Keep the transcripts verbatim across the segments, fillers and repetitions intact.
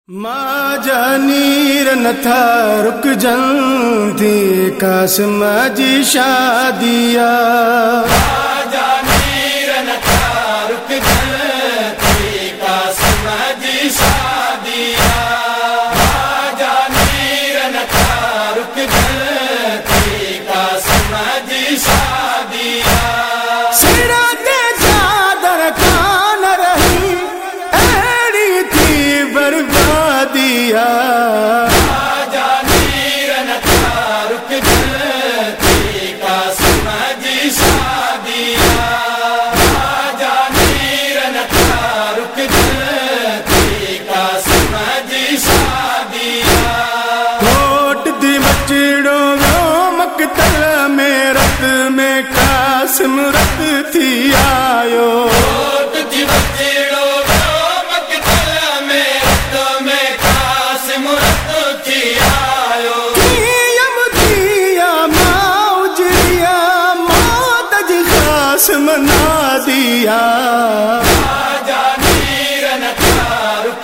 मां जानीर नथा रुक जंदी कासिम जी शादिया। मां जानीर नथा रुक जंदी कासिम जी शादिया। मां जानीर नथा रुक जंदी कासिम जी शादिया। सिरा ते चादर कान रही एड़ी थी बर्बादिया। मां जानीर नथा रुक जंदी कासिम जी शादिया। मां जानीर नथा रुक जंदी कासिम जी शादिया। कोट दी बचड़ो मकतल में रत में कासिम रत थी आयो। कोट दी बचड़ो मकतल में रत में कासिम रत थी आयो। कियम दिया मौजरिया मौत जी कासिम ना दिया। मां जानीर नथा रुक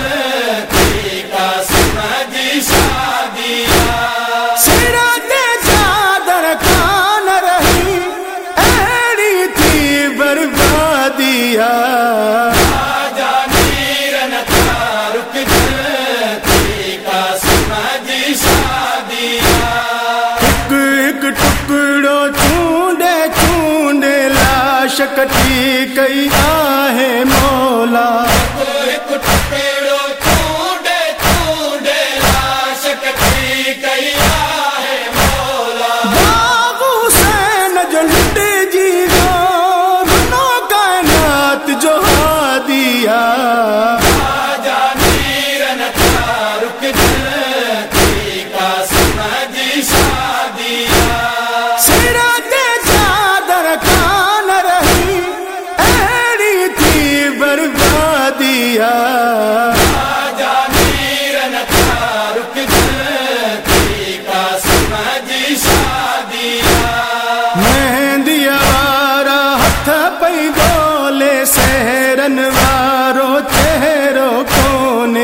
जंदी कासिम जी शादिया। सिरा ते चादर कान रही एड़ी थी बर्बादिया। मां जानीर नथा रुक जंदी कासिम जी शादिया। हिक हिक टुकड़ो चूंडे चूंडे लाश कटी कई आहे मौला। हिक टुकड़ो चूंडे चूंडे लाश कटी कई आहे मौला। बाबू हुसैन जो लुट जी गो रुनो कायनात जो हादिया। मां जानीर नथा रुक जंदी कासिम जी शादिया। सिरा ते चादर कान रही एड़ी थी बर्बादिया। मां जानीर नथा रुक जंदी कासिम जी शादिया। मेहंदिया वारा हथ पई बोले सहरन वारो चेहरो कोने।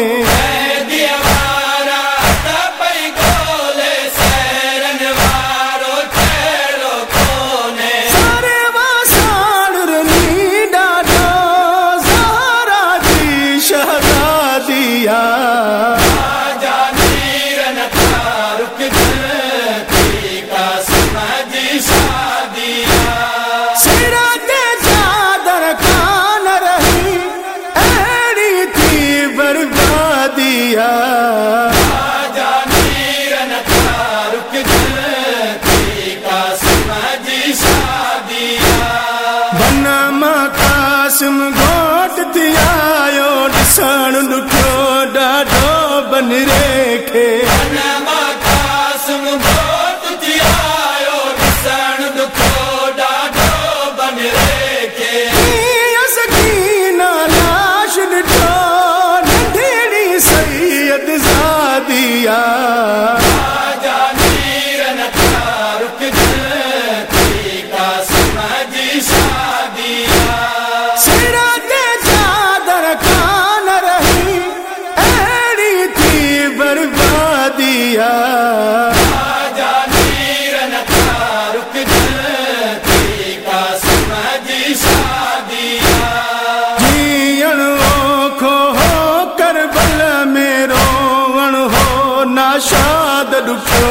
दीवारा तपई गोले सैरन वारो चेहरो कोने। सारे वासाड़ रनी डाडो ज़हरा जी शहज़ादिया। मां जानीर नथा रुक जंदी कासिम जी शादिया। सिरा ते चादर कान रही एड़ी थी बर्बादिया। मां जानीर नथा रुक जंदी कासिम जी शादिया। बनमा कासिम घोट थी आयो ॾिसण ॾुखियो ॾाढो बन रेखे। नमा कासिम घोट थी आयो ॾिसण ॾुखियो ॾाढो बन रेखे। कीअं सकीना लाश ॾिठो नंढड़ी सैयद ज़ादिया। मां जानीर नथा रुक जंदी कासिम जी शादिया। सिरा ते चादर कान रही एड़ी थी बर्बादिया। मां जानीर नथा रुक जंदी कासिम जी शादिया। जीअण ओखो हो करबल में रोवण हो नाशाद ॾुखियो।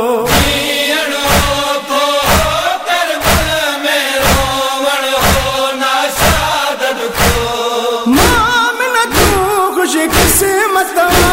जीअणो को करबल में रोवण हो नाशाद ॾुखियो। मां मिन तूं ख़ुश क़िस्मत